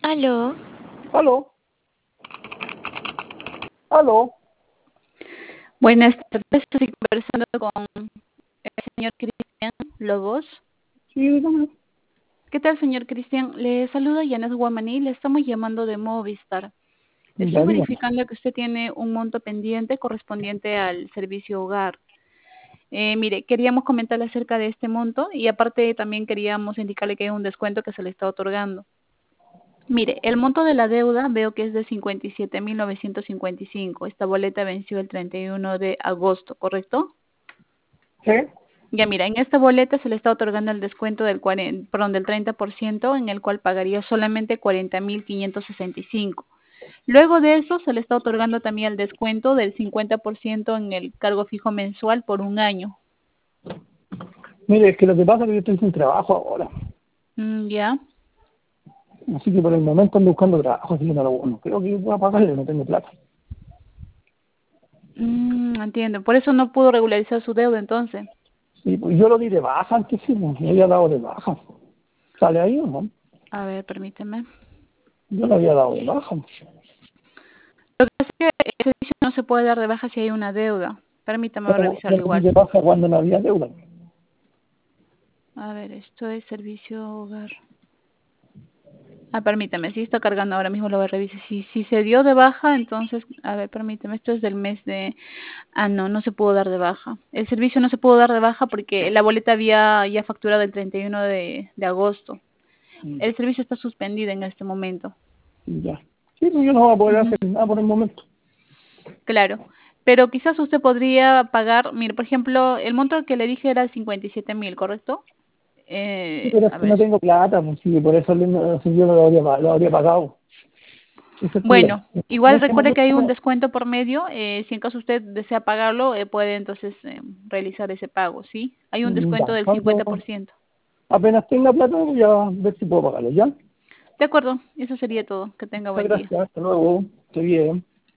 Aló, Aló, aló. buenas tardes. Estoy conversando con el señor Cristian Lobos. Sí, dígame. ¿Qué tal, señor Cristian? Le saluda Yanet Guamaní. Le estamos llamando de Movistar. Estoy Ya, dígame. verificando que usted tiene un monto pendiente correspondiente al servicio hogar. Mire, queríamos comentarle acerca de este monto y aparte también queríamos indicarle que hay un descuento que se le está otorgando. Mire, el monto de la deuda veo que es de 57.955. Esta boleta venció el 31 de agosto, ¿correcto? ¿Sí? Ya mira, en esta boleta se le está otorgando el descuento del 40, perdón, del 30%, en el cual pagaría solamente 40.565. Luego de eso se le está otorgando también el descuento del 50% en el cargo fijo mensual por un año. Mire, es que lo que pasa es que yo estoy sin trabajo ahora. Ya. Así que por el momento ando buscando trabajo, así que no creo que voy a pagarle, no tengo plata. Entiendo. Por eso no pudo regularizar su deuda entonces. Sí, pues yo lo di de baja antes, sí, pues, me había dado de baja. ¿Sale ahí o no? A ver, permíteme. Yo lo había dado de baja. Lo que pasa es que el servicio no se puede dar de baja si hay una deuda. Permítame Pero yo revisarlo lo di igual. de baja cuando no había deuda. A ver, esto es servicio hogar. Permítame, si está cargando ahora mismo, lo voy a revisar. Si se dio de baja, entonces, a ver, permítame, esto es del mes de... no, no se pudo dar de baja. El servicio no se pudo dar de baja porque la boleta había ya facturado el 31 de agosto. Mm, El servicio está suspendido en este momento. Ya. Sí, pues yo no voy a poder Ujú, hacer nada por el momento. claro. Pero quizás usted podría pagar, mire, por ejemplo, el monto que le dije era 57.000, ¿correcto? Sí, pero es A que ver. no tengo plata, pues sí, por eso si yo no lo habría pagado. Ese es el problema. Bueno, En igual este recuerde que hay un momento descuento por medio. Si en caso usted desea pagarlo, puede entonces realizar ese pago, ¿sí? Hay un descuento ya, del cuando 50%. apenas tenga plata, voy a ver si puedo pagarlo, ¿ya? De acuerdo, eso sería todo. Que tenga Muchas buen día. gracias, hasta luego, esté bien.